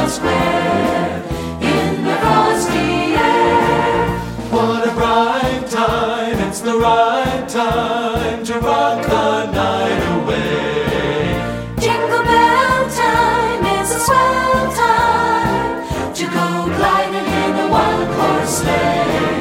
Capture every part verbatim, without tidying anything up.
Square in the frosty air. What a bright time, it's the right time to rock the night away. Jingle bell time is a swell time to go gliding in a one-horse sleigh.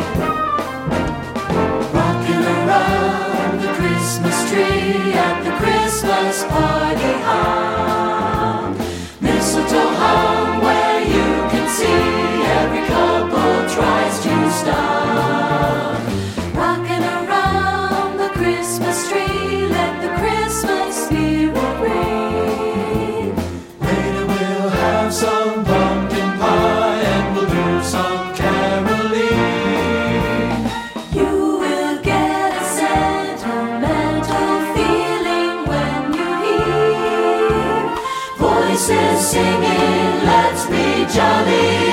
Rocking around the Christmas tree at the Christmas party hop. Mistletoe hung where you can see every couple tries to stop. Rocking around the Christmas tree, let the Christmas spirit ring. Later we'll have some pumpkin pie and we'll do some caroling. You will get a sentimental feeling when you hear voices singing, let's be jolly.